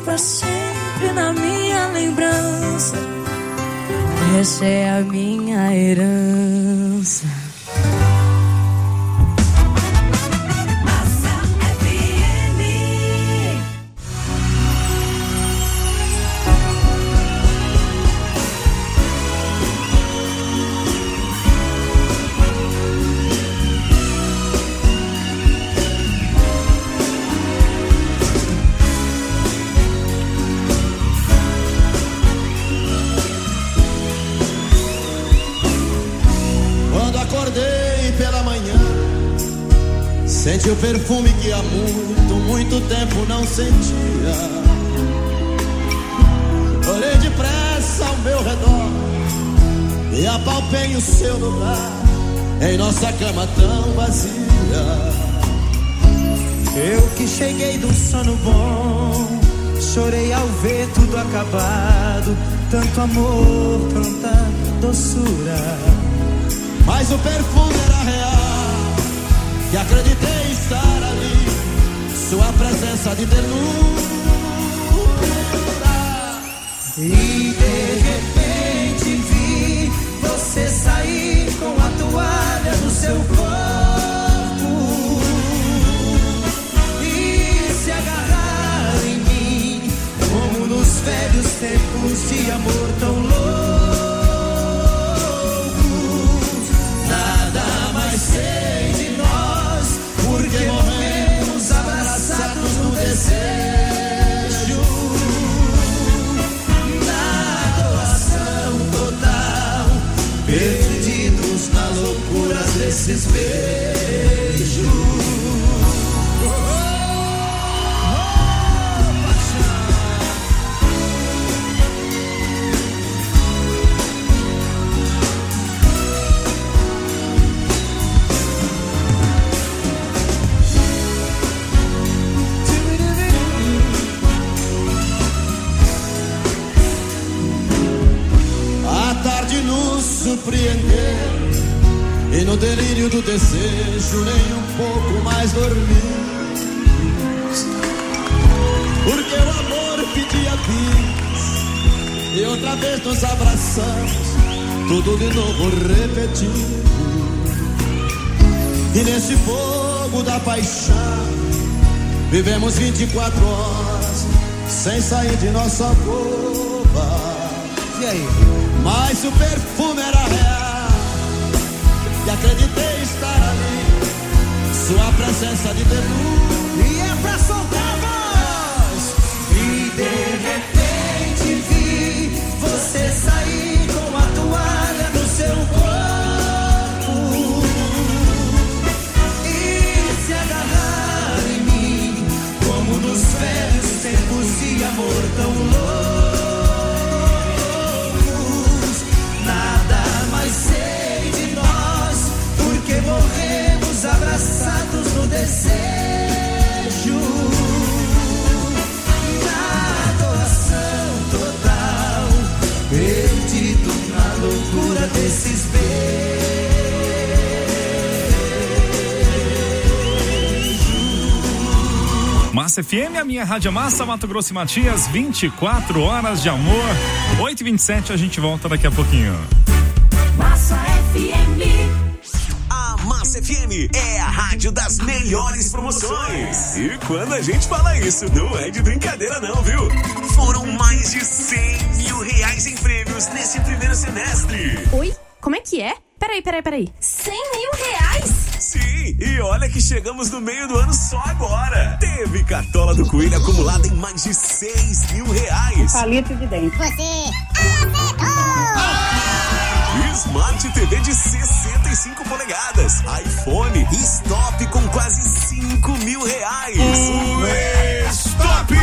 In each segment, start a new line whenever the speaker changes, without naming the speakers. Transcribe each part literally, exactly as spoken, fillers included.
pra sempre na minha lembrança. Essa é a minha herança.
Sente o perfume que há muito, muito tempo não sentia. Olhei depressa ao meu redor e apalpei o seu lugar em nossa cama tão vazia.
Eu que cheguei do sono bom, chorei ao ver tudo acabado. Tanto amor, tanta doçura,
mas o perfume era real. E acreditei estar ali, sua presença de ternura.
E de repente vi você sair com a toalha no seu corpo e se agarrar em mim, como nos velhos tempos de amor tão louco. Nada mais sei de nós, porque morremos abraçados no desejo, na doação total, perdidos na loucura desses beijos.
Surpreender e no delírio do desejo nem um pouco mais dormir, porque o amor pedia bis e outra vez nos abraçamos, tudo de novo repetido. E nesse fogo da paixão vivemos vinte e quatro horas sem sair de nossa boca.
E aí?
Mas o perfume era real e acreditei estar ali, sua presença de ternura.
E é pra soltar a voz. E de repente vi você sair com a toalha no seu corpo e se agarrar em mim, como nos velhos tempos de amor tão louco. Morremos abraçados no desejo, na doação total, perdido na loucura desses beijos.
Massa F M, a minha Rádio Massa, Mato Grosso e Matias, vinte e quatro horas de amor. oito e vinte e sete, a gente volta daqui a pouquinho.
Massa F M.
Massa F M é a rádio das melhores promoções. E quando a gente fala isso, não é de brincadeira não, viu? Foram mais de cem mil reais em prêmios nesse primeiro semestre.
Oi? Como é que é? Peraí, peraí, peraí. cem mil reais?
Sim, e olha que chegamos no meio do ano só agora. Teve cartola do Coelho acumulada em mais de seis mil reais.
Palito de dente.
Você acertou!
Smart T V de sessenta e cinco polegadas, iPhone e Stop com quase cinco mil reais.
Ué, Stop!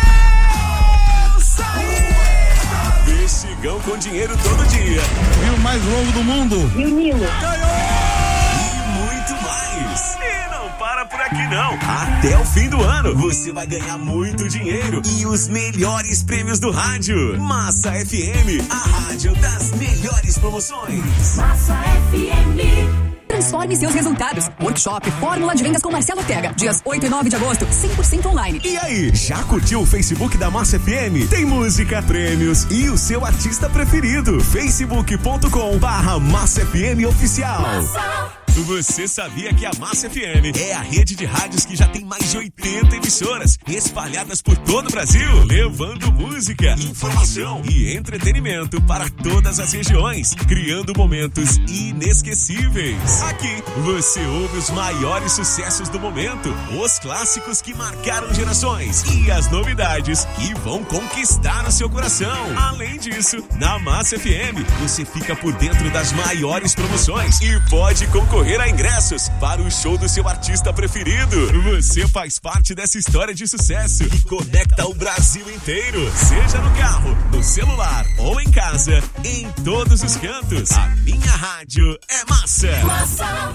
Mexigão com dinheiro todo dia.
E o mais longo do mundo.
E o Nilo.
Ganhou! E muito mais. E não para por aqui não. Até o fim do ano você vai ganhar muito dinheiro e os melhores prêmios do rádio. Massa F M, a rádio das melhores promoções.
Massa F M.
transforme seus resultados. Workshop Fórmula de Vendas com Marcelo Ortega. Dias oito e nove de agosto, cem por cento online.
E aí, já curtiu o Facebook da Massa F M? Tem música, prêmios e o seu artista preferido. facebook ponto com barra Massa F M Oficial. Massa. Você sabia que a Massa F M é a rede de rádios que já tem mais de oitenta emissoras espalhadas por todo o Brasil, levando música, informação e entretenimento para todas as regiões, criando momentos inesquecíveis. Aqui você ouve os maiores sucessos do momento, os clássicos que marcaram gerações e as novidades que vão conquistar o seu coração. Além disso, na Massa F M você fica por dentro das maiores promoções e pode concorrer a ingressos para o show do seu artista preferido. Você faz parte dessa história de sucesso que conecta o Brasil inteiro, seja no carro, no celular ou em casa, em todos os cantos. A minha rádio é Massa. Massa.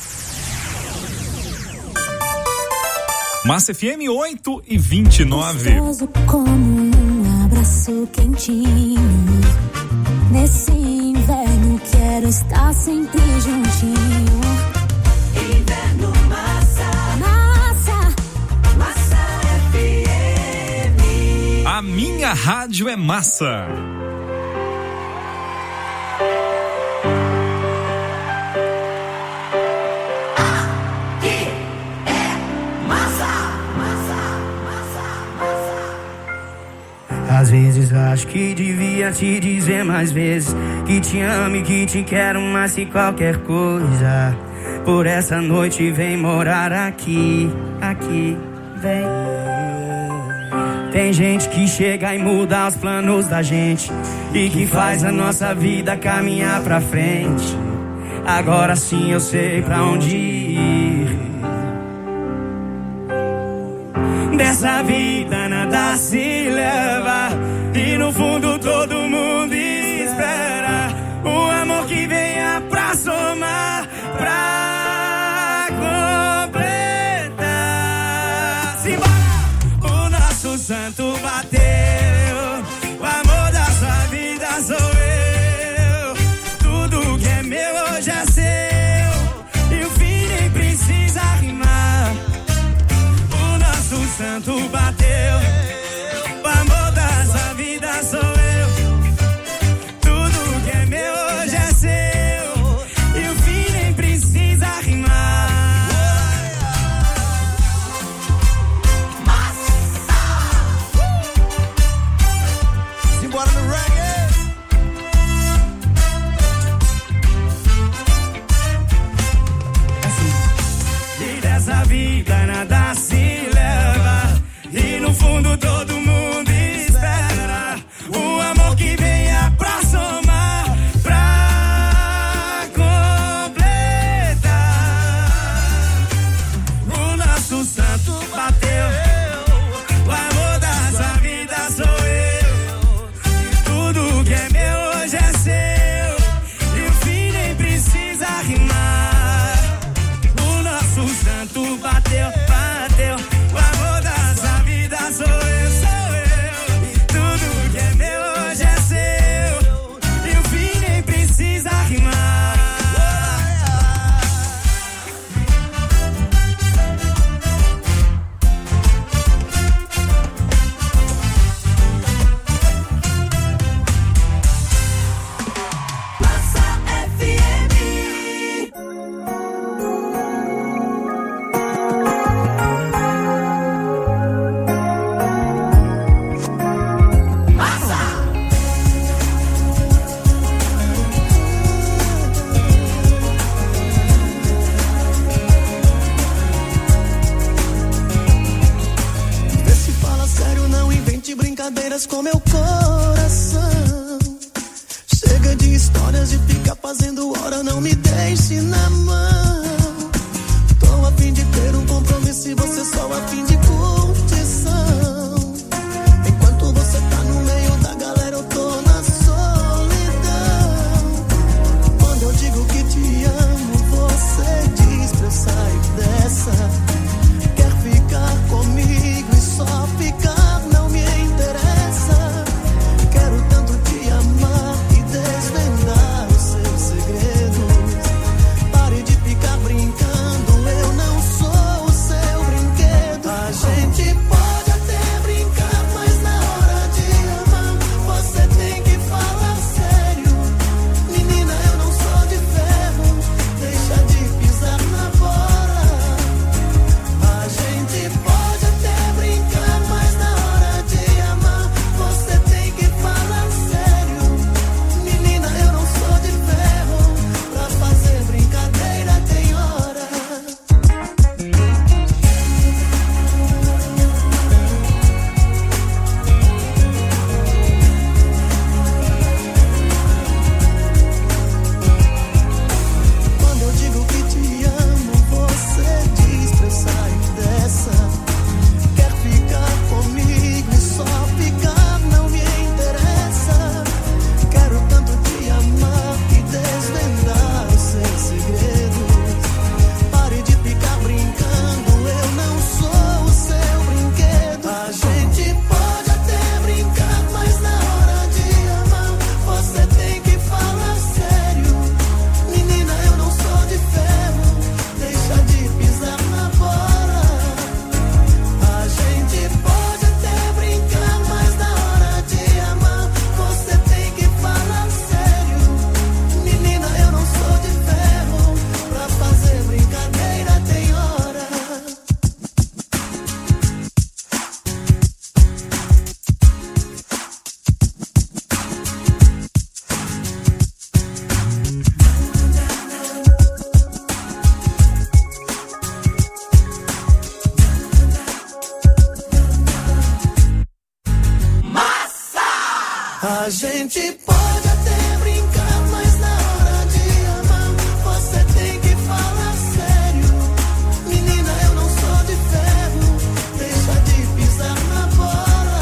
Massa F M oito e vinte e nove.
Gostoso como um abraço quentinho. Nesse inverno quero estar sempre juntinho. Inverno Massa. Massa. Massa F M.
A minha rádio é Massa.
Às vezes acho que devia te dizer mais vezes que te amo e que te quero mais que qualquer coisa. Por essa noite vem morar aqui, aqui, vem. Tem gente que chega e muda os planos da gente e que faz a nossa vida caminhar pra frente. Agora sim eu sei pra onde ir. Dessa vida nada se leva e no fundo todo mundo espera o amor que venha pra somar, pra completar. Simbora! O nosso santo bateu, o amor da sua vida sou eu. Tudo que é meu hoje é seu e o fim nem precisa rimar. O santo bateu, o amor da sua vida sou eu. Tudo que é meu hoje é seu e o fim nem precisa rimar. Massa!
Simbora no reggae.
Assim. E dessa vida nada se e no fundo todo mundo espera o amor que venha pra somar, pra completar. O nosso santo bateu, o amor da sua vida sou eu. Tudo que é meu hoje é seu e o fim nem precisa rimar. O nosso santo bateu, bateu. O amor da sua vida sou eu, sou eu. Tudo que é meu hoje é seu e o fim nem precisa rimar.
Massa F M.
brincadeiras com meu coração. Chega de histórias de ficar fazendo hora, não me deixe na mão. Tô a fim de ter um compromisso e você só a fim de curtição. Enquanto você tá no meio da galera, eu tô na solidão. Quando eu digo que te amo, você diz pra eu sair dessa. Quer ficar comigo e só ficar não me interessa. Quero tanto te amar e desvendar os seus segredos. Pare de ficar A gente pode até brincar, mas na hora de amar você tem que falar sério. Menina, eu não sou de ferro, deixa de pisar na bola.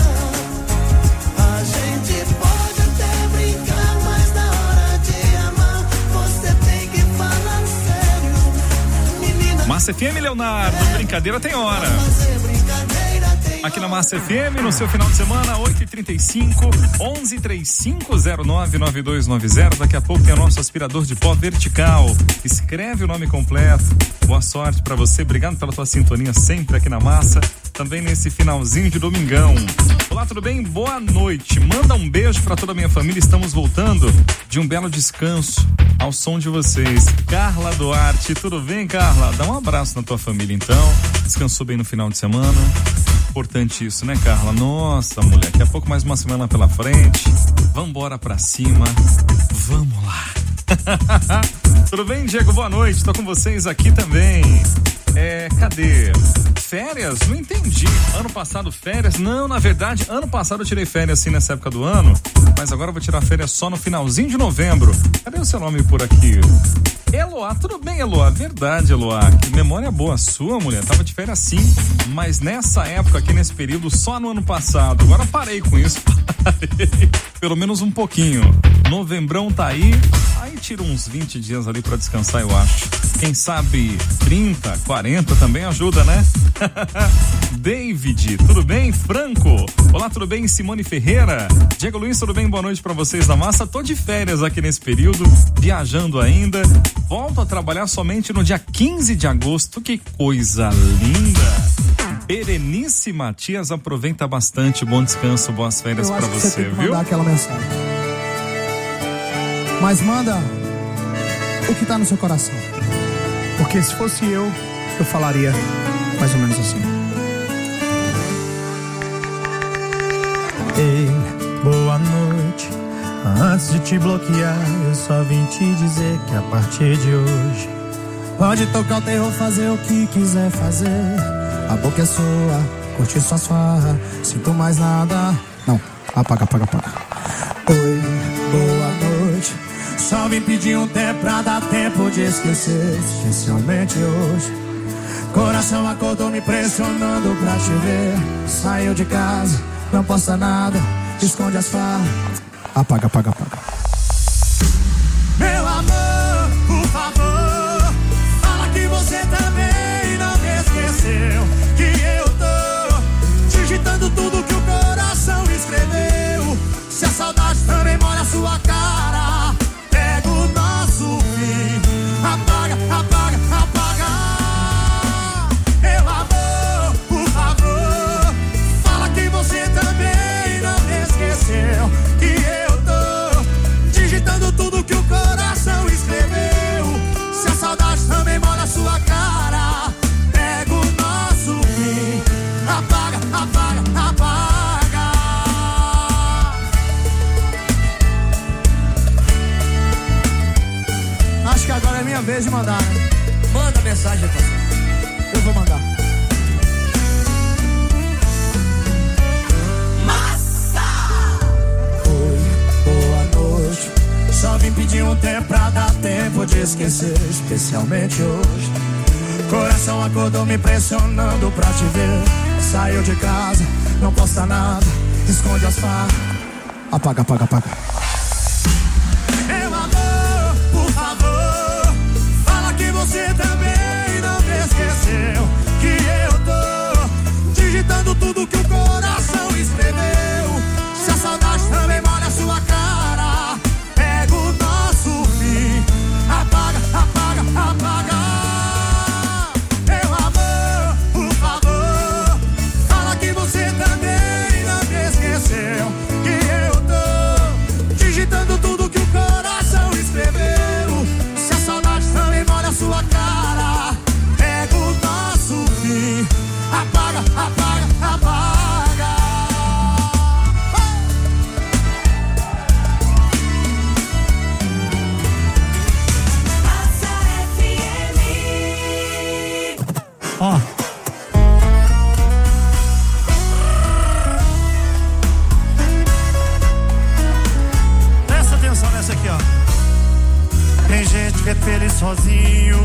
A gente pode até brincar, mas na hora de amar você tem que falar sério. Menina,
Massa F M, Leonardo, brincadeira tem hora.
fazer brincadeira tem
Aqui na Massa F M, no seu final de semana, oito e trinta e cinco, onze trinta e cinco zero nove nove dois nove zero. Daqui a pouco tem o nosso aspirador de pó vertical. Escreve o nome completo. Boa sorte pra você. Obrigado pela tua sintonia sempre aqui na Massa. Também nesse finalzinho de domingão. Olá, tudo bem? Boa noite. Manda um beijo pra toda a minha família. Estamos voltando de um belo descanso ao som de vocês. Carla Duarte, tudo bem, Carla? Dá um abraço na tua família, então. Descansou bem no final de semana? Importante isso, né, Carla? Nossa, mulher, daqui a pouco mais uma semana pela frente. Vambora pra cima. Vamos lá. Tudo bem, Diego? Boa noite. Tô com vocês aqui também. É, cadê? Férias? Não entendi. Ano passado férias? Não, na verdade, ano passado eu tirei férias assim nessa época do ano, mas agora eu vou tirar férias só no finalzinho de novembro. Cadê o seu nome por aqui? Eloá, tudo bem, Eloá? Verdade, Eloá. Que memória boa sua, mulher. Tava de férias sim, mas nessa época aqui, nesse período, só no ano passado. Agora parei com isso. Parei. Pelo menos um pouquinho. Novembrão tá aí. Aí tira uns vinte dias ali pra descansar, eu acho. Quem sabe trinta, quarenta também ajuda, né? David, tudo bem? Franco, olá, tudo bem? Simone Ferreira, Diego Luiz, tudo bem? Boa noite pra vocês da Massa. Tô de férias aqui nesse período, viajando ainda. Volto a trabalhar somente no dia quinze de agosto. Que coisa linda! Berenice Matias, aproveita bastante. Bom descanso, boas férias pra você,
você tem que
viu?
mandar aquela mensagem. Mas manda o que tá no seu coração. Porque se fosse eu, eu falaria mais ou menos assim. Ei, boa noite. Antes de te bloquear, eu só vim te dizer que a partir de hoje pode tocar o terror, fazer o que quiser fazer. A boca é sua, curtir suas farras. Sinto mais nada. Não, apaga, apaga, apaga. Oi, boa noite. Só vim pedir um tempo pra dar tempo de esquecer, especialmente hoje. Coração acordou me pressionando pra te ver. Saiu de casa, não posta nada, esconde as farras. Apaga, apaga, apaga. Meu amor, por favor, fala que você também não me esqueceu. Que eu tô digitando tudo que o coração escreveu. Se a saudade também molha a sua cara, pega o nosso fim. Apaga, apaga, apaga. Meu amor, por favor, fala que você também não me esqueceu. Que eu tô digitando tudo que o coração escreveu. Se a saudade também molha a sua cara, pega o nosso fim. Apaga, apaga, apaga. Acho que agora é minha vez de mandar, né? Manda mensagem, pastor. Eu vou mandar. Só vim pedir um tempo pra dar tempo de esquecer, especialmente hoje. Coração acordou me pressionando pra te ver. Saiu de casa, não posta nada, esconde as farras. Apaga, apaga, apaga. Meu amor, por favor, fala que você também não me esqueceu. Que eu tô digitando tudo que o coração escreveu. Se a saudade também molha a sua cara, pega o nosso fim. Apaga, apaga, apaga. Meu amor, por favor, fala que você também não me esqueceu. Que eu tô é feliz sozinho.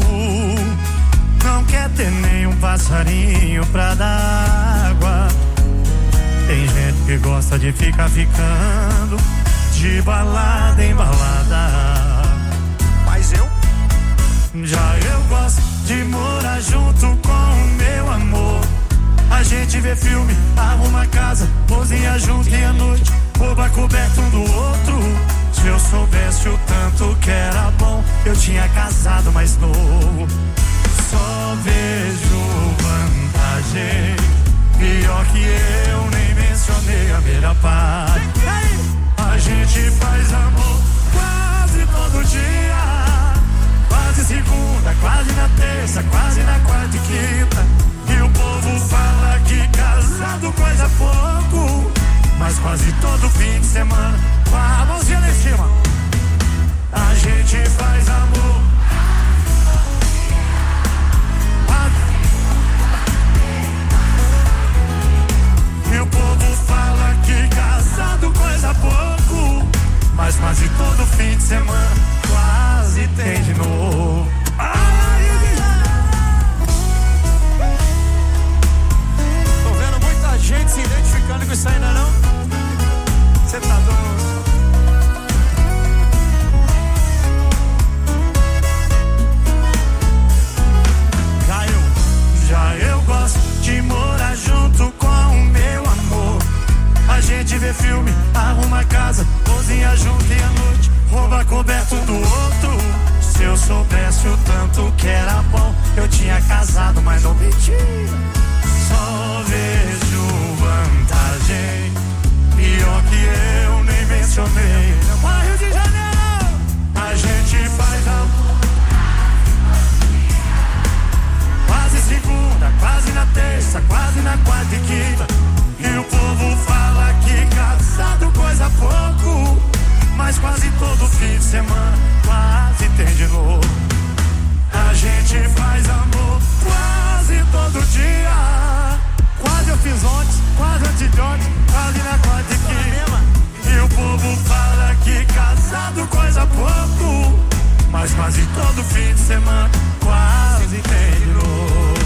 Não quer ter nenhum passarinho pra dar água. Tem gente que gosta de ficar ficando de balada em balada.
Mas eu?
Já eu gosto de morar junto com o meu amor. A gente vê filme, arruma casa, cozinha junto e à noite rouba coberto um do outro. Se eu soubesse o tanto que era bom, eu tinha casado mais novo. Só vejo vantagem, pior que eu nem mencionei a melhor parte. A gente faz amor quase todo dia, quase segunda, quase na terça, quase na quarta e quinta. E o povo fala que casado coisa pouco, mas quase todo fim de semana, com a mãozinha lá em cima, a gente faz amor. E o povo fala que casado coisa pouco, mas quase todo fim de semana quase tem de novo.
Tô vendo muita gente se identificando com isso ainda não? Cê tá doido?
Já eu, já eu gosto de morar junto com o meu amor. A gente vê filme, arruma casa, cozinha junto e à noite rouba coberto do outro. Se eu soubesse o tanto que era bom, eu tinha casado, mas não menti. Só vejo vantagem, pior que eu nem mencionei. Bora, Rio de Janeiro! A gente faz amor quase segunda, quase na terça, quase na quarta e quinta. E o povo fala que casado coisa pouco, mas quase todo fim de semana quase tem de novo. A gente faz amor quase todo dia. Quase eu fiz ontem, quase antes de ontem, quase na quarta e quinta. E o povo fala que casado coisa pouco, mas quase todo fim de semana quase tem de novo.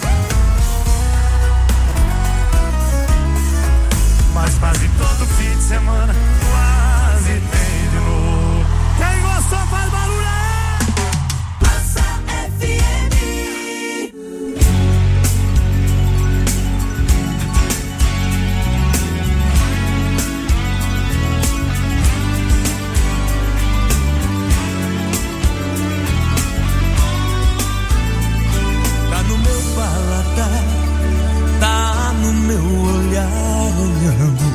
Mas quase todo fim de semana quase tem de novo. Quem gostou faz barulho aí!
Massa F M.
Tá no meu paladar, tá no meu olhar olhando.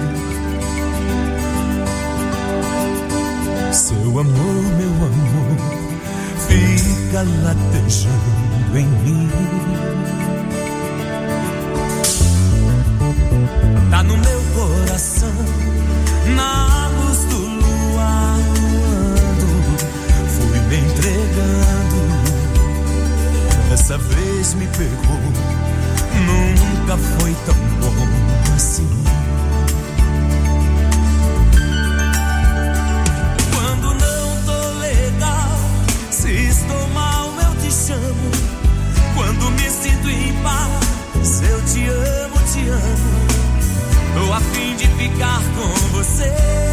Seu amor, meu amor, fica latejando em mim. Tá no meu coração, na luz do luar, fui me entregando. Dessa vez me pegou, nunca foi tão bom assim. Quando não tô legal, se estou mal eu te chamo. Quando me sinto em paz, eu te amo, te amo. Tô a fim de ficar com você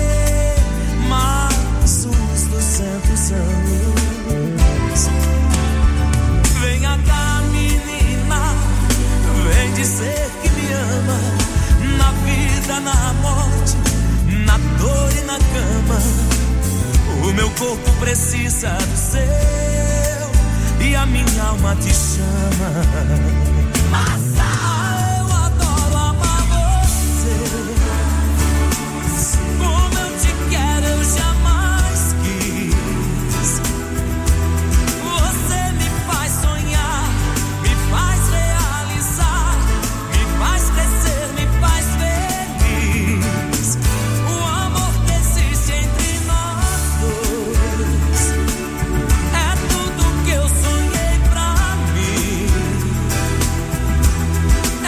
mais uns duzentos anos. Venha cá, menina, vem dizer que me ama. Na vida, na morte, na dor e na cama. O meu corpo precisa do seu e a minha alma te chama. Massa! Eu adoro amar você. Como eu te quero, eu jamais quis. Você me faz sonhar, me faz realizar, me faz crescer, me faz feliz. O amor que existe entre nós dois é tudo que eu sonhei pra mim.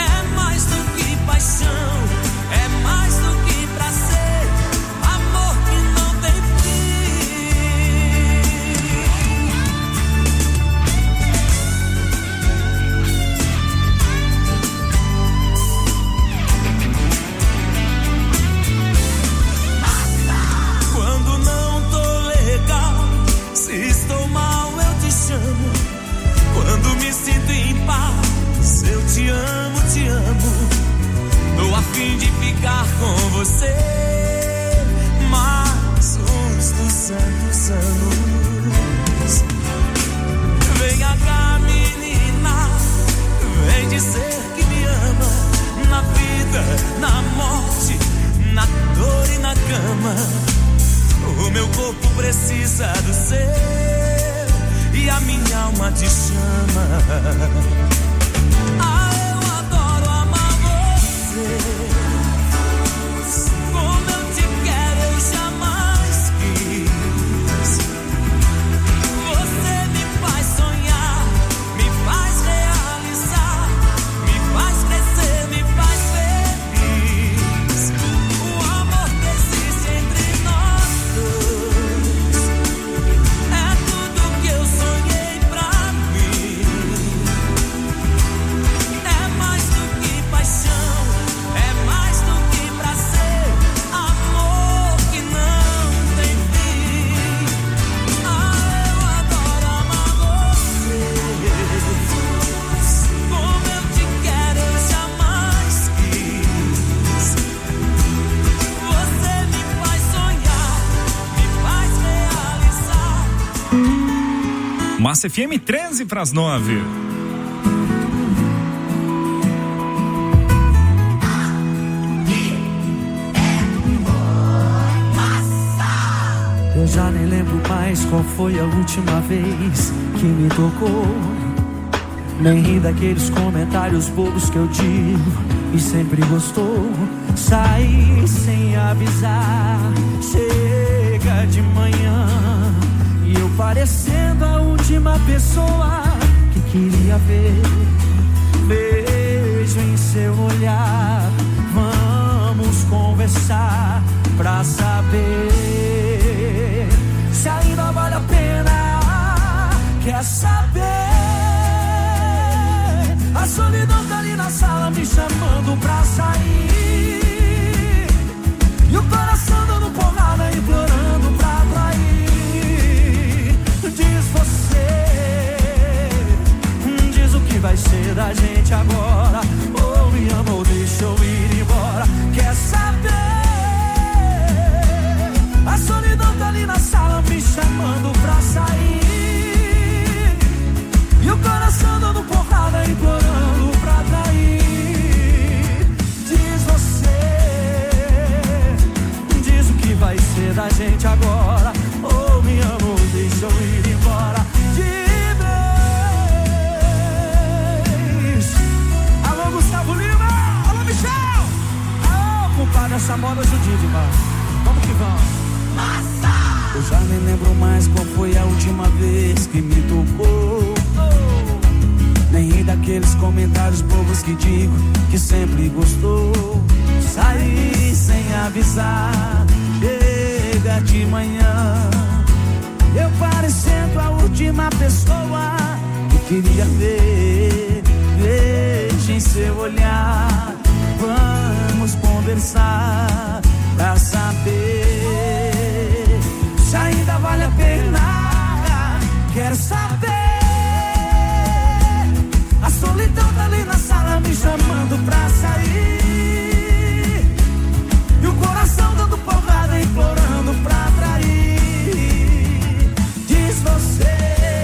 O meu corpo precisa do seu e a minha alma te chama. Ah, eu adoro amar você. Como eu te quero, eu jamais quis. Você me faz sonhar, me faz realizar, me faz crescer, me faz feliz. O amor que existe entre nós dois é tudo que eu sonhei pra mim. É mais do que paixão, é mais do que prazer, amor que não tem fim. Ah, eu adoro amar você. Como eu te quero, eu jamais quis. Você me faz sonhar, me faz realizar.
Massa F M, treze para as nove.
Eu já nem lembro mais qual foi a última vez que me tocou. Nem ri daqueles comentários bobos que eu digo e sempre gostou. Saí sem avisar, chega de manhã e eu parecendo a última pessoa que queria ver. Vejo em seu olhar, vamos conversar pra saber se ainda vale a pena. Quer saber? A solidão tá ali na sala me chamando pra sair, e o coração dando porrada, implorando pra trair. Diz você, diz o que vai ser da gente agora. Ou me ama ou deixa eu ir embora. Quer saber? A solidão tá ali na sala me chamando pra sair, e o coração dando porrada, implorando pra trair. Diz você, diz o que vai ser da gente agora. Ou me ama ou deixa eu ir embora. Diz. Alô, Gustavo Lima. Alô, Michel. Alô, compadre, essa moda judia demais. Vamos que vamos. Eu já nem lembro mais qual foi a última vez que me tocou. Nem ri daqueles comentários bobos que digo que sempre gostou. Saí sem avisar, chega de manhã, eu parecendo a última pessoa que queria ver. Veja em seu olhar, vamos conversar pra saber se ainda vale a pena. Quero saber. A solidão tá ali na sala me chamando pra sair, e o coração dando porrada, implorando pra trair. Diz você,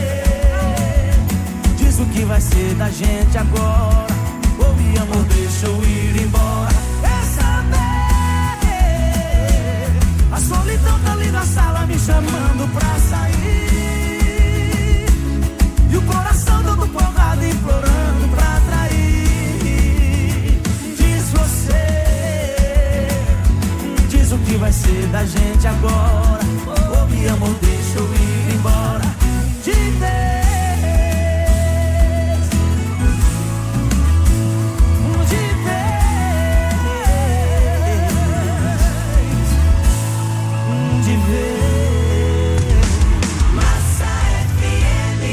diz o que vai ser da gente agora. Ou me ama ou deixa eu ir embora. Quer saber? A solidão tá ali na sala me chamando pra sair, e o coração dando porrada, implorando pra trair. Diz você, diz o que vai ser da gente agora. Ou me ama ou deixa eu ir embora. De vez, de vez, de vez. Massa F M.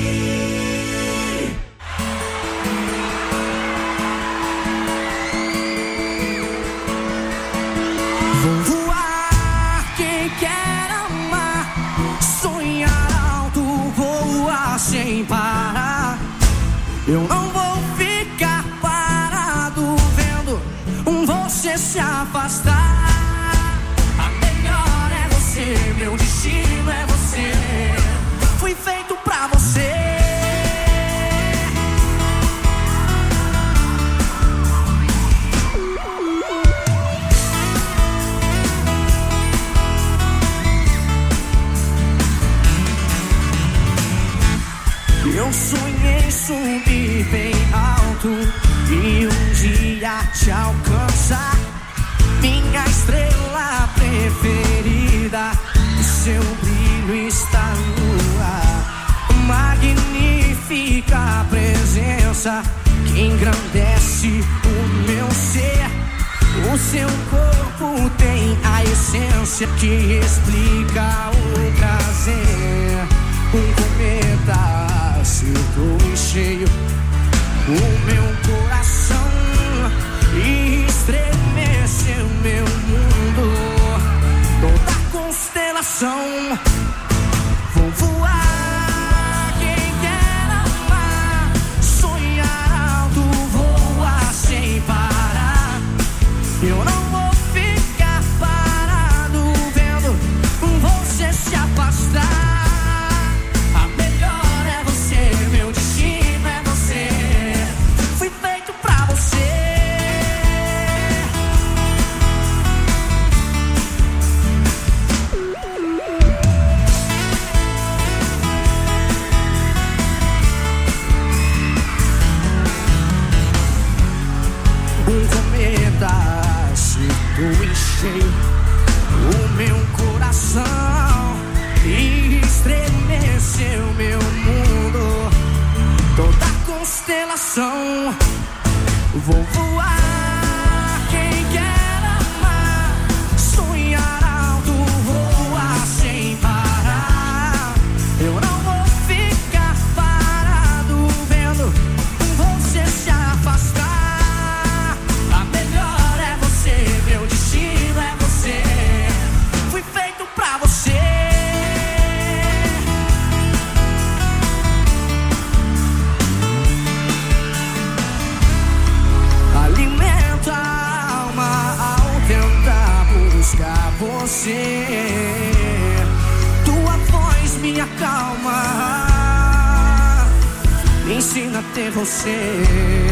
Vou voar, quem quer amar, sonhar alto, voar sem parar. Eu não vou ficar parado vendo você se afastar. A melhor é você, meu destino é você. Fui feito pra você.
bem alto e um dia te alcançar. Minha estrela preferida, o seu brilho está no ar. Magnífica presença que engrandece o meu ser. O seu corpo tem a essência que explica o prazer. Um cometa acertou em cheio o meu coração e estremeceu meu mundo. Toda constelação. Vou voar, quem quer amar, sonhar alto, voar sem parar. Eu não vou ficar parado vendo você se afastar. A melhor é você, meu destino é você. Fui feito pra você. Um cometa acertou em cheio o meu coração e estremeceu meu mundo. Toda constelação. Vou voar, quem quer amar, sonhar alto, voar sem parar. Eu não vou ficar parado vendo você se afastar. A melhor é você, meu destino é você. Fui feito pra você. Alimenta a alma ao tentar buscar você. Tua voz me acalma, me ensina a ter você.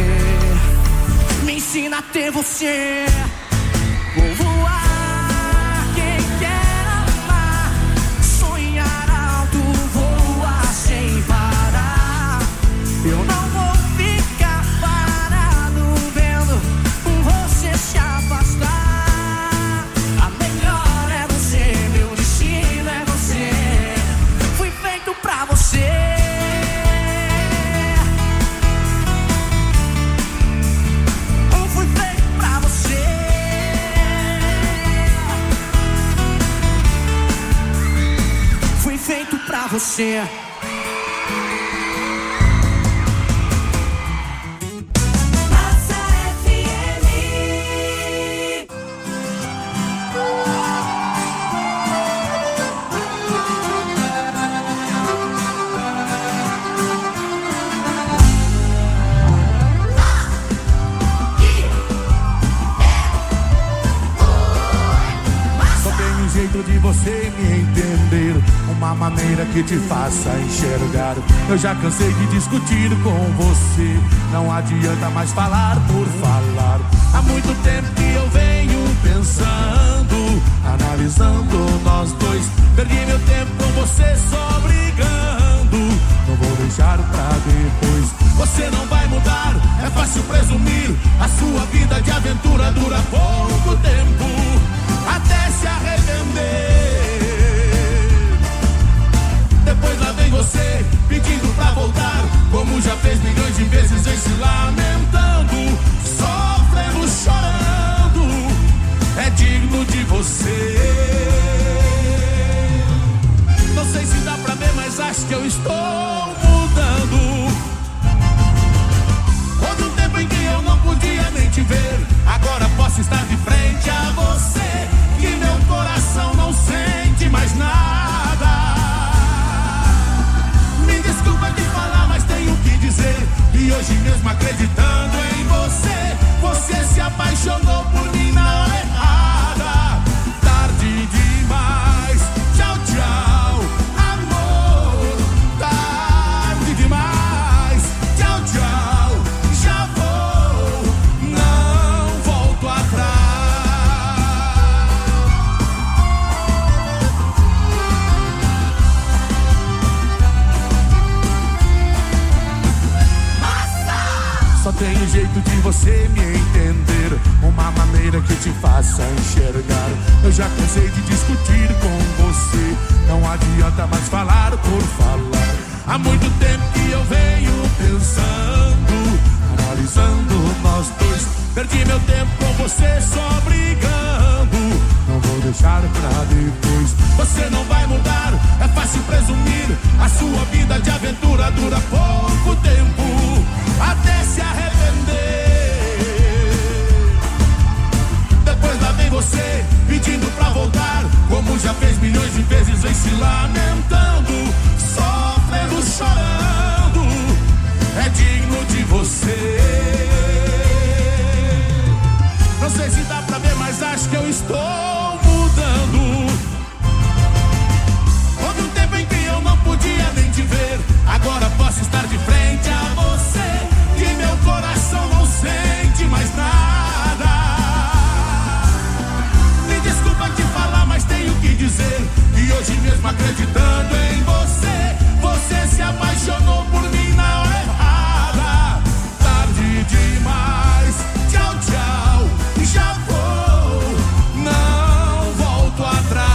Me ensina a ter você. Vou voar, quem quer amar, sonhar alto, voar sem parar. Eu não vou ficar parado vendo você se afastar. A melhor é você, meu destino é você. Fui feito pra você. Fui feito pra você. Fui feito pra você.
Massa F M.
Só tem um jeito de você me entender, uma maneira que te faça enxergar. Eu já cansei de discutir com você, não adianta mais falar por falar. Há muito tempo que eu venho pensando, analisando nós dois. Perdi meu tempo com você só brigando, não vou deixar pra depois. Você não vai mudar, é fácil presumir. A sua vida de aventura dura pouco tempo, até se arrepender. Depois lá vem você pedindo pra voltar, como já fez milhões de vezes, vem se lamentando, sofrendo, chorando. É digno de você. Não sei se dá pra ver, mas acho que eu estou mudando. Houve um tempo em que eu não podia nem te ver, agora posso estar de frente a você, que meu coração não sente mais nada. Me desculpa de falar, mas tenho que dizer, e hoje mesmo acreditando em você, você se apaixonou por mim na hora errada. Tarde demais, tchau, tchau, amor. Tarde demais, tchau, tchau, já vou, não volto atrás.
Massa
jeito de você me entender, uma maneira que te faça enxergar. Eu já cansei de discutir com você, não adianta mais falar por falar. Há muito tempo que eu venho pensando, analisando nós dois. Perdi meu tempo com você só brigando, não vou deixar pra depois. Você não vai mudar, é fácil presumir, a sua vida de aventura dura pouco tempo, até se arrepender. Depois lá vem você, pedindo pra voltar, como já fez milhões de vezes, vem se lamentando, sofrendo, chorando, é digno de você. Não sei se dá pra ver, mas acho que eu estou mudando. Houve um tempo em que eu não podia nem te ver, agora posso estar de frente a você, e meu coração não sente mais nada. Me desculpa te falar, mas tenho que dizer que hoje mesmo acreditando em você, você se apaixonou por mim na hora errada. Tarde demais, tchau, tchau, já vou, não volto atrás.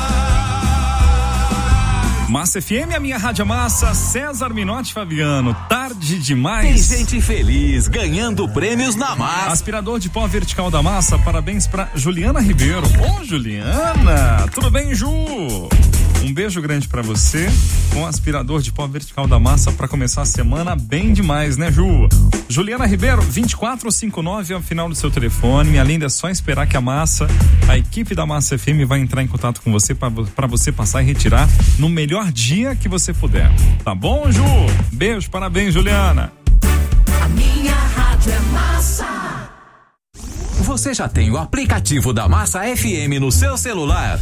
Massa F M, a minha rádio massa, César Minotti Fabiano, tarde demais.
Tem gente feliz ganhando prêmios na massa.
Aspirador de pó vertical da massa, parabéns pra Juliana Ribeiro. Ô, Juliana, tudo bem, Ju? Um beijo grande pra você, com aspirador de pó vertical da massa pra começar a semana bem demais, né, Ju? Juliana Ribeiro, vinte e quatro cinquenta e nove é o final do seu telefone. Além é só esperar que a massa, a equipe da Massa F M vai entrar em contato com você pra, pra você passar e retirar no melhor dia que você puder. Tá bom, Ju? Beijo, parabéns, Juliana.
A minha rádio é massa.
Você já tem o aplicativo da Massa F M no seu celular?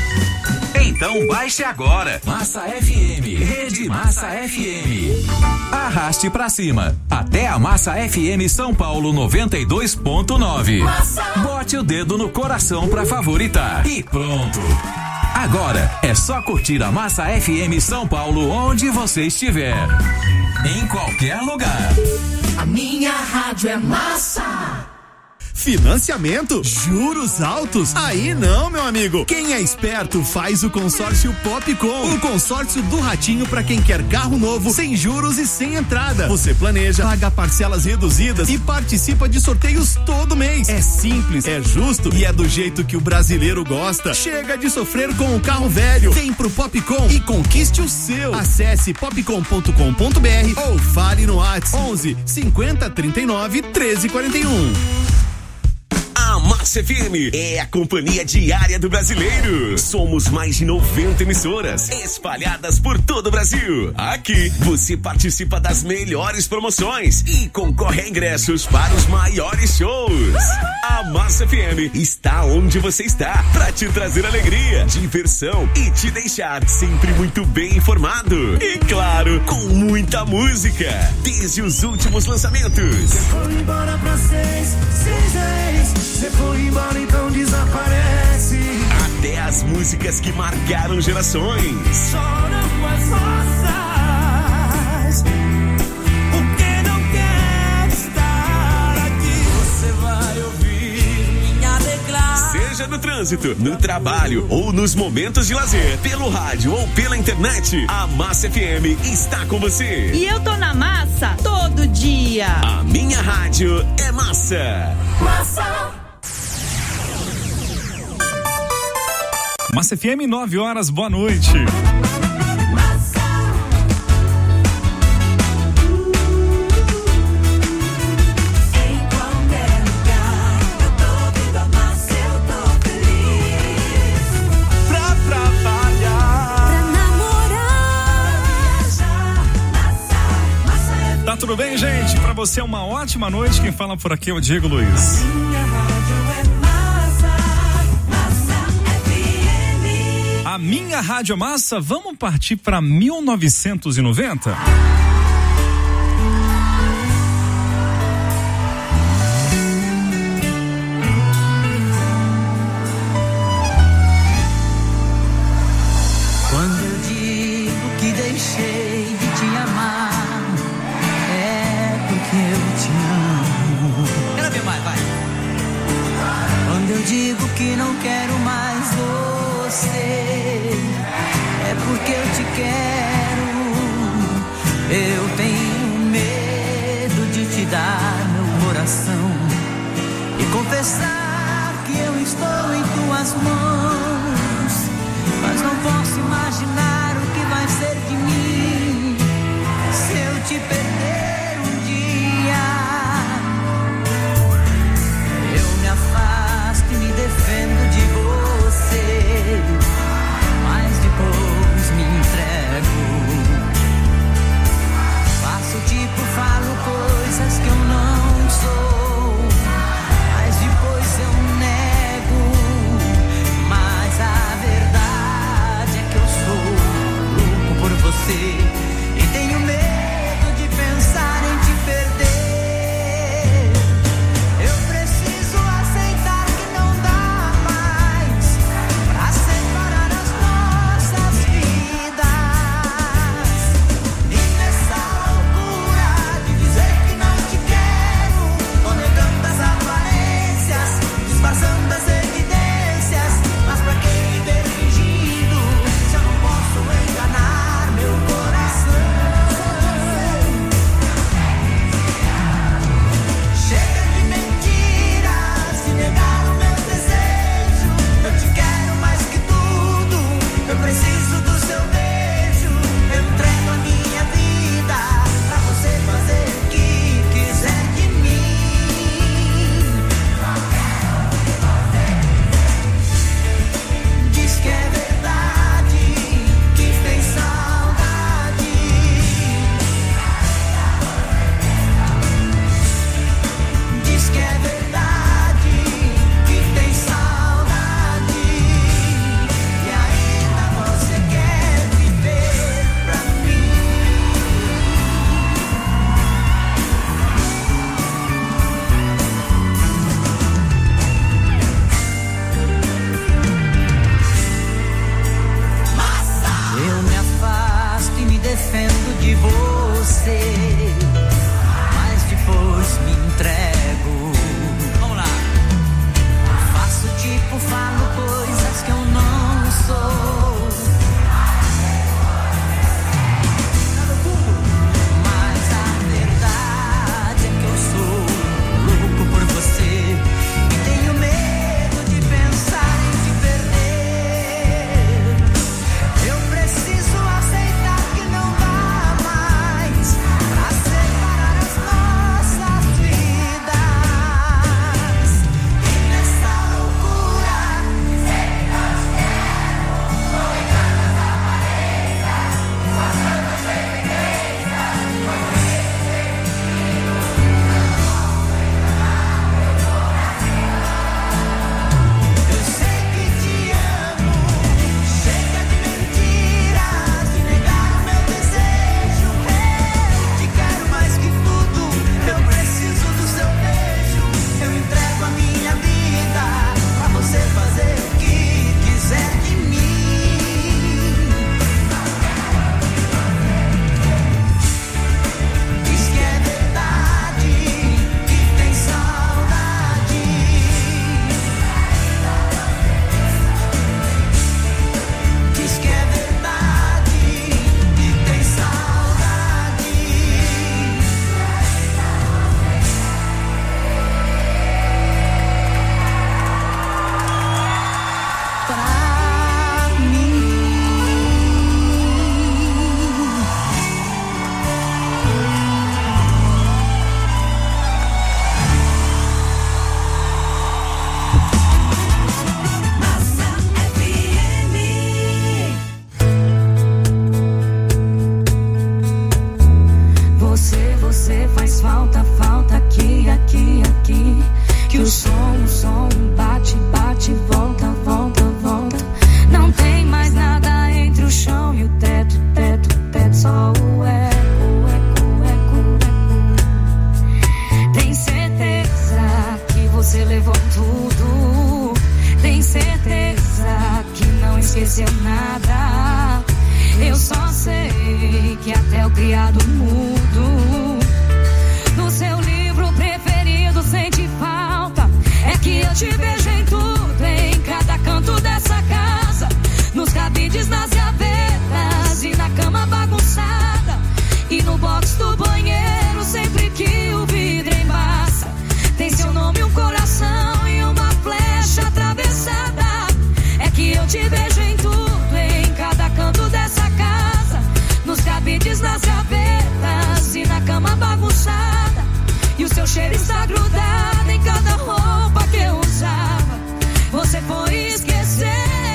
Então baixe agora. Massa F M, Rede Massa F M. Arraste pra cima, até a Massa F M São Paulo noventa e dois ponto nove. Bote o dedo no coração pra favoritar e pronto. Agora é só curtir a Massa F M São Paulo onde você estiver, em qualquer lugar.
A minha rádio é massa.
Financiamento? Juros altos? Aí não, meu amigo. Quem é esperto faz o consórcio Popcom. O consórcio do Ratinho para quem quer carro novo, sem juros e sem entrada. Você planeja, paga parcelas reduzidas e participa de sorteios todo mês. É simples, é justo e é do jeito que o brasileiro gosta. Chega de sofrer com o carro velho. Vem pro Popcom e conquiste o seu. Acesse popcom ponto com ponto br ou fale no WhatsApp onze cinquenta trinta e nove treze quarenta e um.
A Massa F M é a companhia diária do brasileiro. Somos mais de noventa emissoras espalhadas por todo o Brasil. Aqui você participa das melhores promoções e concorre a ingressos para os maiores shows. A Massa F M está onde você está para te trazer alegria, diversão e te deixar sempre muito bem informado. E claro, com muita música, desde os últimos lançamentos.
Você foi embora pra seis, seis, seis. Você foi embora, então desaparece.
Até as músicas que marcaram gerações.
Choram as rosas, porque não quer estar aqui. Você vai ouvir minha declaração.
Seja no trânsito, no trabalho ou nos momentos de lazer, pelo rádio ou pela internet, a Massa F M está com você.
E eu tô na massa todo dia.
A minha rádio é massa.
Massa.
Massa F M, nove horas, boa noite. Tá tudo bem, gente? Pra você é uma ótima noite. Quem fala por aqui é o Diego Luiz. A minha rádio é massa. Vamos partir pra mil novecentos e noventa?
Quando eu digo que deixei de te amar, é porque eu te amo.
esqueceu nada. Eu só sei que até o criado mudo no seu livro preferido sente falta. É que eu te vejo em tudo, em cada canto dessa casa, nos cabides, nas gavetas e na cama bagunçada, e no box do banheiro sempre que o vidro embaça. Tem seu nome, um coração e uma flecha atravessada. É que eu te vejo em tudo, em cada canto dessa casa, nos cabides, nas gavetas e na cama bagunçada, e o seu cheiro está grudado em cada roupa que eu usava. Você foi e esqueceu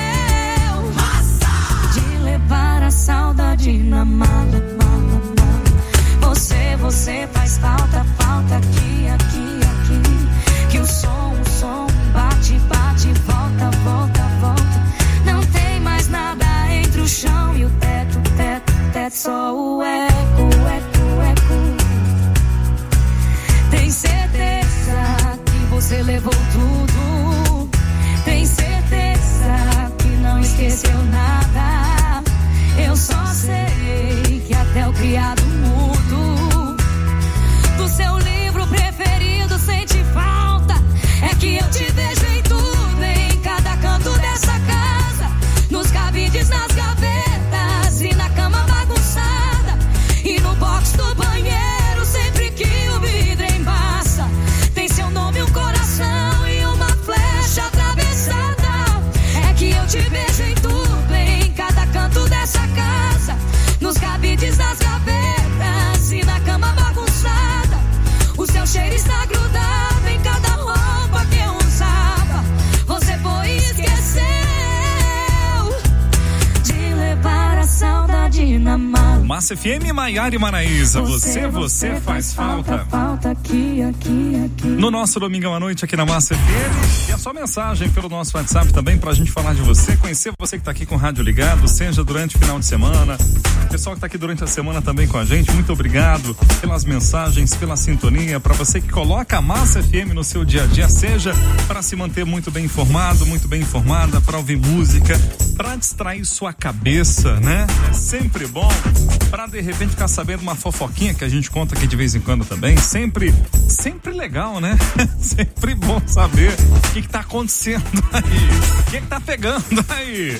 de levar a saudade na mala, mala, mala. Você, você faz falta, falta aqui, aqui, aqui. Que o som, o som bate, bate, volta, volta, volta. Não tem mais nada entre o chão e o teto, teto, teto. Só o eco, eco, eco. Tem certeza que você levou tudo? Tem certeza que não esqueceu nada? Eu só sei que até o criado mudo do seu livro preferido sente falta. É que eu te vejo em tudo, em cada canto dessa casa, nos cabides, nas gavetas e na cama bagunçada, e no box do banheiro sempre que o vidro embaça. Tem seu nome, um coração e uma flecha atravessada. É que eu te vejo em tudo, em cada canto dessa casa, nos cabides, nas gavetas e na cama bagunçada. O seu cheiro está grudado em cada roupa que eu usava. Você foi e esqueceu de levar a saudade na mala.
Massa F M, Maiara e Maraísa. Você, você, você faz falta.
Falta, falta aqui, aqui, aqui.
No nosso domingão à noite aqui na Massa F M. E a sua mensagem pelo nosso WhatsApp também pra gente falar de você, conhecer você que tá aqui com o rádio ligado, seja durante o final de semana. O pessoal que tá aqui durante a semana também com a gente, muito obrigado pelas mensagens, pela sintonia. Pra você que coloca a Massa F M no seu dia a dia, seja para se manter muito bem informado, muito bem informada, pra ouvir música, pra distrair sua cabeça, né? É sempre bom. Pra de repente ficar sabendo uma fofoquinha que a gente conta aqui de vez em quando também. Sempre, sempre legal, né? Sempre bom saber o que, que tá acontecendo aí, o que, que tá pegando aí.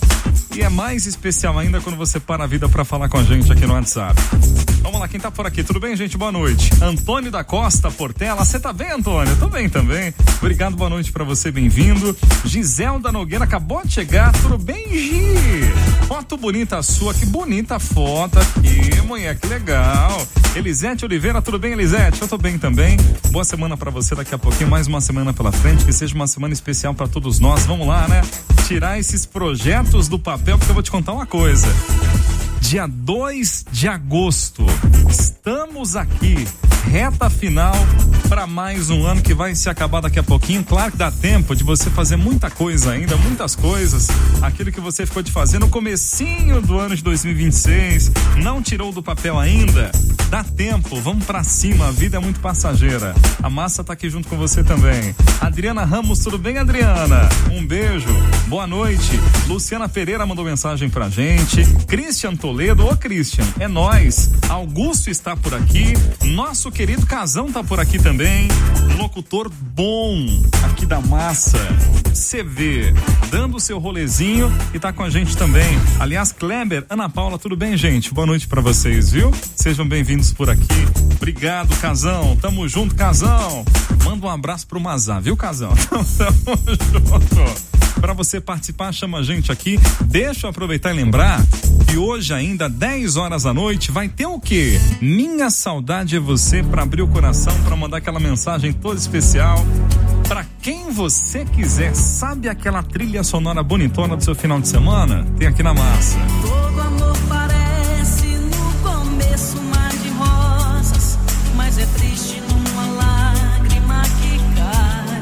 E é mais especial ainda quando você para a vida para falar com a gente aqui no WhatsApp. Vamos lá, quem tá por aqui? Tudo bem, gente? Boa noite. Antônio da Costa, Portela. Você tá bem, Antônio? Tô bem também. Obrigado, boa noite pra você, bem-vindo. Giselda Nogueira acabou de chegar. Tudo bem, Gi? Foto bonita sua, que bonita foto aqui, mulher, que legal. Elisete Oliveira, tudo bem, Elisete? Eu tô bem também. Boa semana pra você daqui a pouquinho, mais uma semana pela frente, que seja uma semana especial pra todos nós. Vamos lá, né? Tirar esses projetos do papel, porque eu vou te contar uma coisa. Dia dois de agosto, estamos aqui, reta final para mais um ano que vai se acabar daqui a pouquinho. Claro que dá tempo de você fazer muita coisa ainda, muitas coisas. Aquilo que você ficou de fazer no comecinho do ano de dois mil e vinte e seis, não tirou do papel ainda? Dá tempo, vamos pra cima, a vida é muito passageira. A Massa tá aqui junto com você também. Adriana Ramos, tudo bem, Adriana? Um beijo, boa noite. Luciana Pereira mandou mensagem pra gente. Christian Toledo, ô Christian, é nóis. Augusto está por aqui. Nosso querido Casão tá por aqui também. Locutor bom aqui da Massa. C V, dando o seu rolezinho e tá com a gente também. Aliás, Kleber, Ana Paula, tudo bem, gente? Boa noite pra vocês, viu? Sejam bem-vindos por aqui. Obrigado, Casão. Tamo junto, Casão. Manda um abraço pro Mazá, viu, Casão? Tamo junto. Para você participar, chama a gente aqui. Deixa eu aproveitar e lembrar que hoje ainda, dez horas da noite, vai ter o quê? Minha Saudade é Você, para abrir o coração, para mandar aquela mensagem toda especial para quem você quiser. Sabe aquela trilha sonora bonitona do seu final de semana? Tem aqui na Massa.
Todo amor parece no começo um mar de rosas, mas é triste numa lágrima que cai.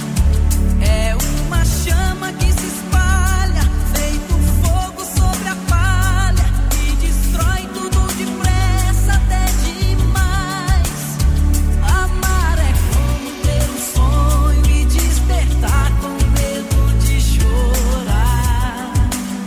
É uma chama que se espalha, feito fogo sobre a palha, e destrói tudo depressa, até demais. Amar é como ter um sonho e despertar com medo de chorar.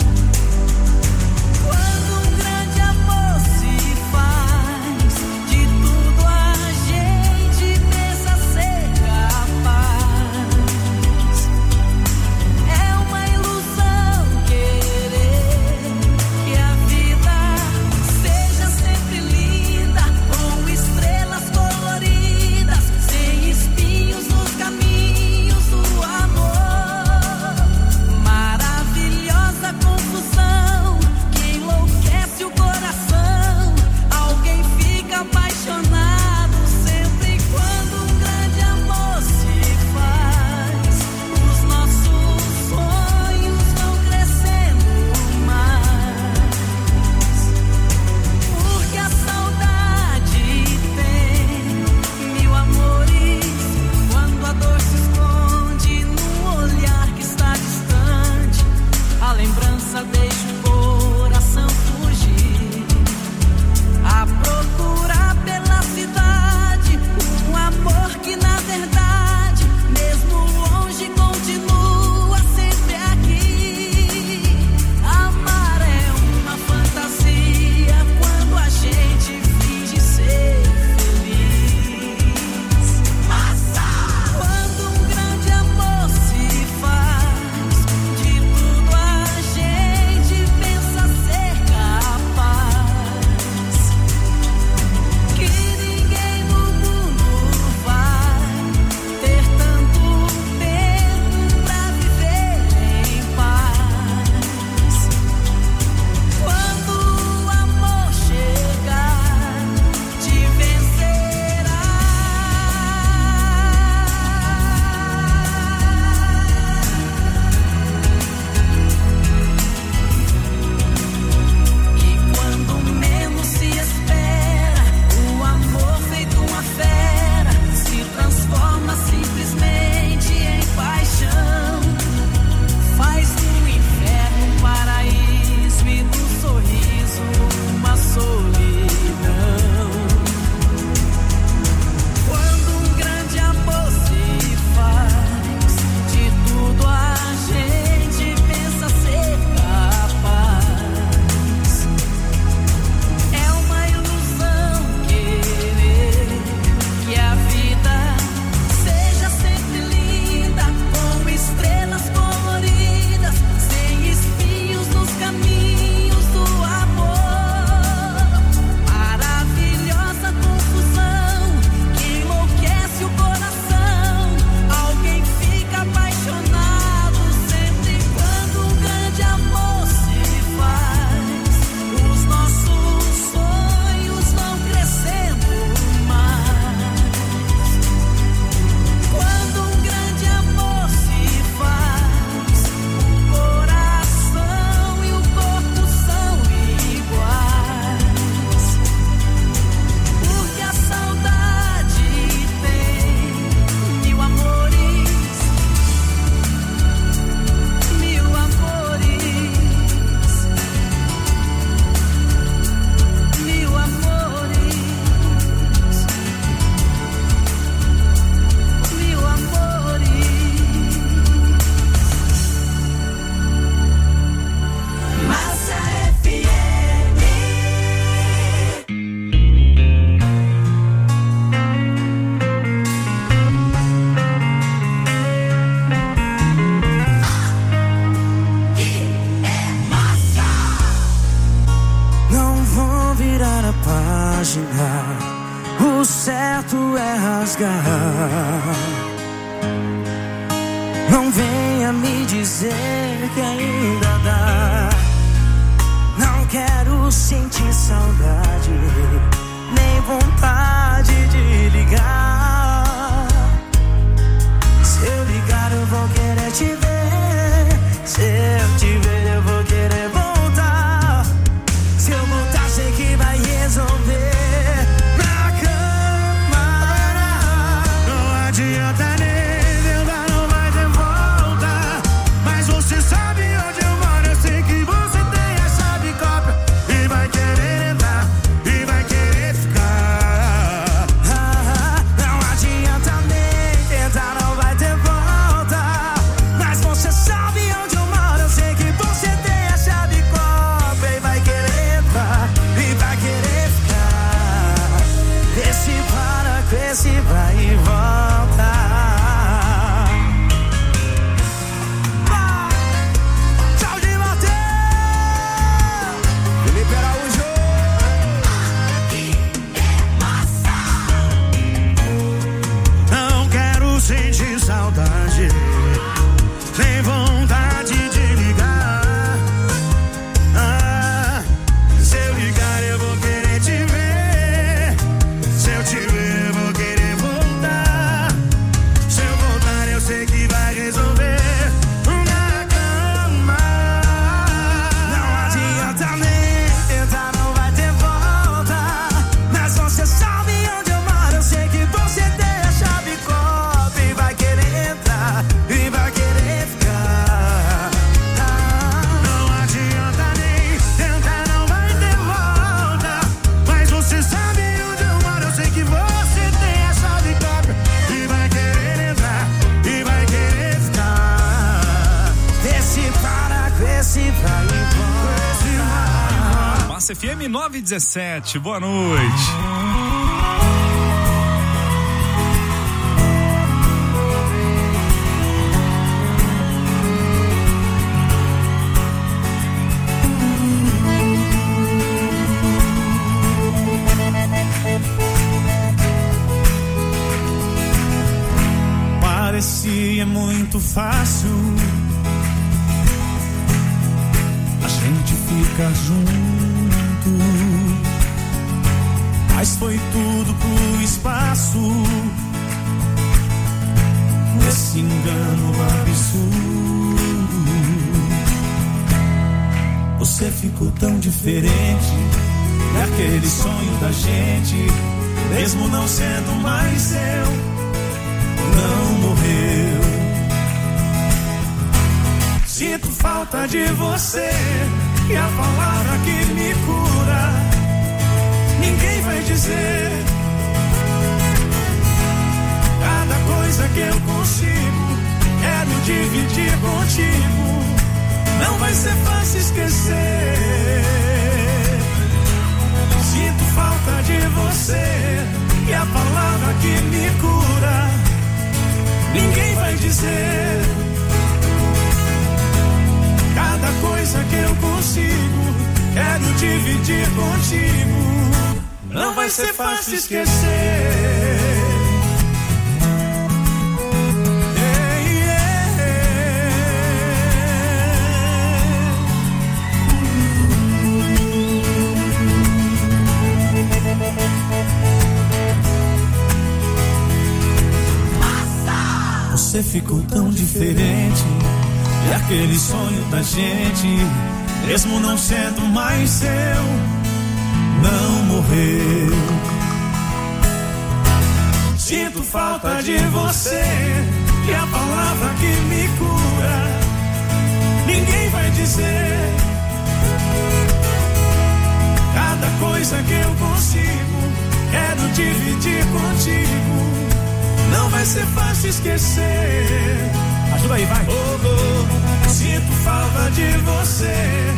imaginar, o certo é rasgar. Não venha me dizer que ainda dá. Não quero sentir saudade, nem vontade de ligar. Se eu ligar eu vou querer te ver. Se eu te ver eu vou querer voltar. Se eu voltar sei que vai resolver na cama. Não adianta nem tentar, não vai ter volta. Mas você sabe onde eu moro, eu sei que você tem a chave cópia. E vai querer entrar, e vai querer ficar. Ah, não adianta nem tentar, não vai ter volta. Mas você sabe onde eu moro, eu sei que você tem a chave cópia. E vai querer entrar, e vai querer ficar. Esse para com esse vai e volta. Tchau de Mateus, Felipe Araújo. Não quero sentir saudade, nem vontade de ligar. Ah, se eu ligar eu vou querer te ver. Se eu te ver eu vou querer voltar. Se eu voltar eu sei que vai resolver na cama. Não adianta nem tentar, não vai ter volta. Mas você sabe onde eu moro, eu sei que você tem a chave cópia. E vai querer entrar, e vai querer ficar. Não adianta nem tentar, não vai ter volta. Mas você sabe onde eu moro, eu sei que você tem a chave cópia. E vai querer entrar, e vai querer ficar. Esse para com esse vai e volta.
Massa F M nove e dezessete, boa noite.
Parecia muito fácil a gente ficar junto, mas foi tudo pro espaço, nesse engano absurdo. Você ficou tão diferente daquele sonho da gente, mesmo não sendo mais seu, não morreu. Sinto falta de você, e a palavra que me cura ninguém vai dizer. Cada coisa que eu consigo quero dividir contigo. Não vai ser fácil esquecer. Sinto falta de você, e a palavra que me cura ninguém vai dizer. Cada coisa que eu consigo quero dividir contigo. Não vai ser fácil esquecer. Ei, Você ficou tão diferente e aquele sonho da gente, mesmo não sendo mais seu, não morreu. Sinto falta de você, e a palavra que me cura ninguém vai dizer. Cada coisa que eu consigo quero dividir contigo. Não vai ser fácil esquecer. Ajuda aí, vai. Oh, oh, sinto falta de você.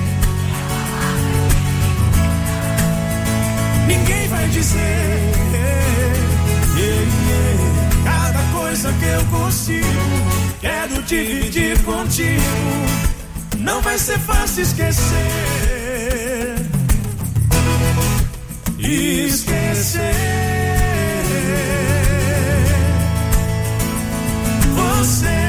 Ninguém vai dizer. Yeah, yeah. Cada coisa que eu consigo quero dividir contigo. Não vai ser fácil esquecer. esquecer você.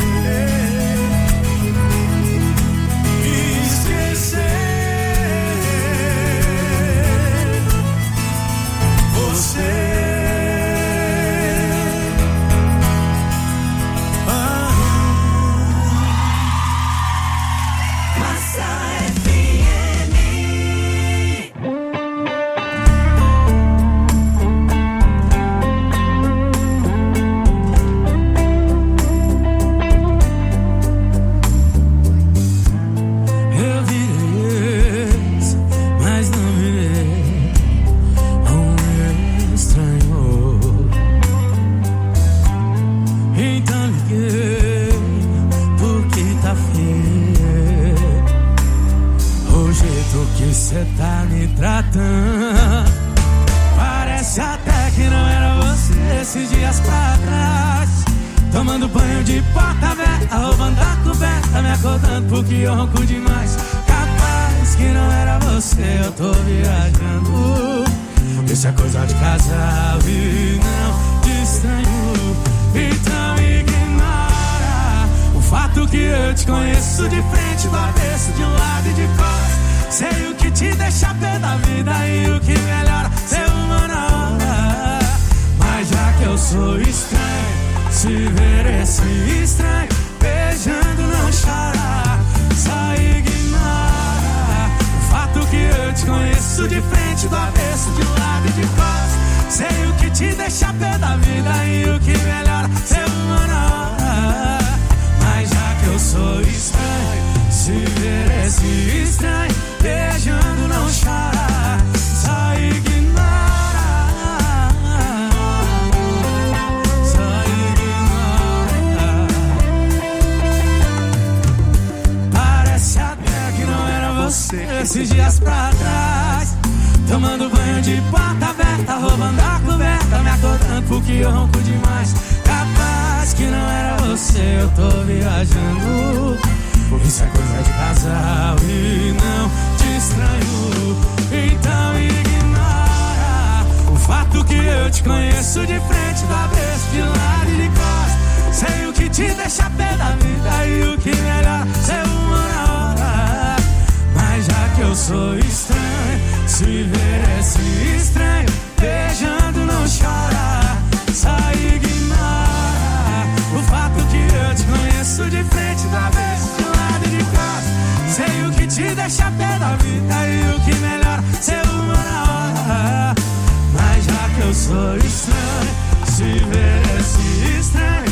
Cê tá me tratando, parece até que não era você esses dias pra trás. Tomando banho de porta aberta, roubando a coberta, me acordando porque eu ronco demais. Capaz que não era você, eu tô viajando. Isso é coisa de casal e não de estranho. Então ignora o fato que eu te conheço de frente, do avesso, de um lado e de costas. Sei o que te deixa pé da vida e o que melhora ser uma na hora. Mas já que eu sou estranho, se ver esse estranho beijando não chora. Só ignora o fato que eu te conheço de frente, do avesso, de um lado e de costas. Sei o que te deixa pé da vida e o que melhora ser uma na hora. Mas já que eu sou estranho, se ver esse estranho beijando não chora, só ignora, só ignora. Parece até que não era você esses dias pra trás. Tomando banho de porta aberta, roubando a coberta, me acordando porque eu ronco demais. Capaz que não era você, eu tô viajando. Isso é coisa de casal e não te estranho. Então ignora o fato que eu te conheço de frente, do avesso, de lado e de costas. Sei o que te deixa pé da vida e o que melhor ser uma na hora. Mas já que eu sou estranho, se ver esse estranho beijando não chora. Só ignora o fato que eu te conheço de frente, do avesso, de lado e de costas. Sei o que te deixa pé da vida e o que melhor ser uma na hora. Mas já que eu sou estranho, se ver esse estranho